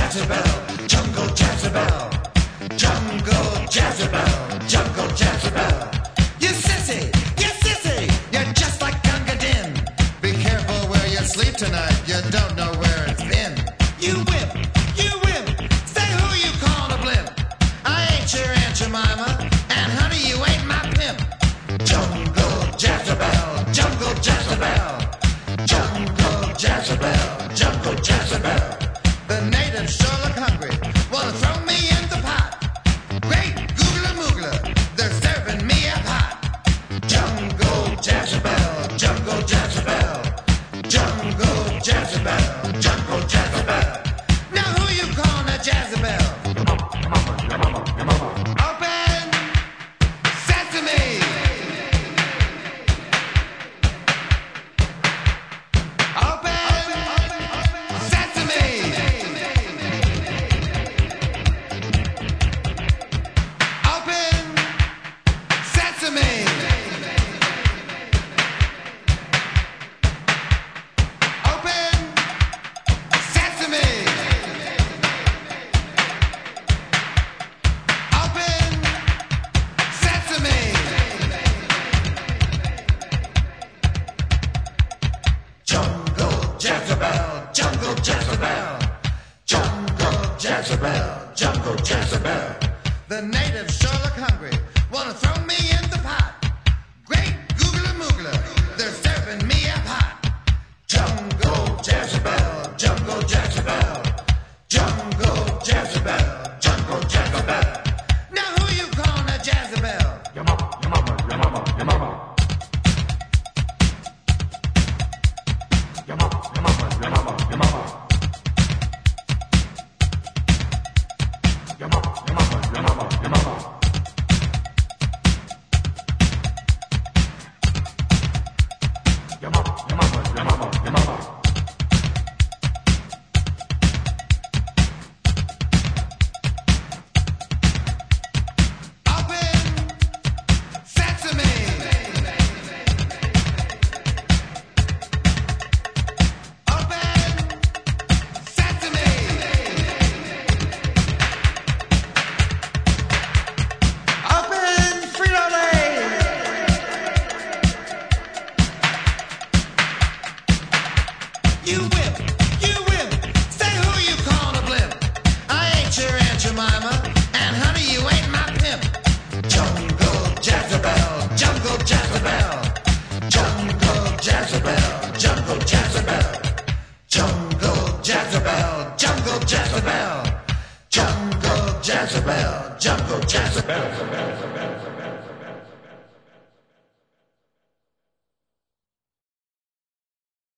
Jezebel, jungle Jezebel, jungle Jezebel, jungle Jezebel. You sissy, you're just like Gunga Din. Be careful where you sleep tonight, you don't know where it's been. You wimp, say who you call a blimp. I ain't your Aunt Jemima, and honey, you ain't my pimp. Jungle Jezebel, jungle Jezebel, jungle Jezebel, jungle Jezebel. The natives sure look hungry, wanna throw me in the pot. Great googler moogler, they're serving me up hot. Jungle Jezebel, jungle Jezebel, jungle Jezebel, jungle Jezebel. Now who you calling a Jezebel? Open sesame. Jungle Jezebel, jungle Jezebel, jungle Jezebel. The natives sure look hungry, wanna throw me in the pot. Great googler moogler, they're serving me up hot. Jungle Jezebel, jungle Jezebel, jungle Jezebel, jungle Jezebel. Now who you calling a Jezebel? Your mama, your mama, your mama, your mama. Your mama, your mama, your mama, your mama. Your mama, your mama, your mama, your mama. Your mama, your mama, your mama, your mama. You wimp, say who you call a blimp. I ain't your Aunt Jemima, and honey, you ain't my pimp. Jungle Jezebel, jungle Jezebel, jungle Jezebel, jungle Jezebel, jungle Jezebel, jungle Jezebel, jungle Jezebel, jungle Jezebel.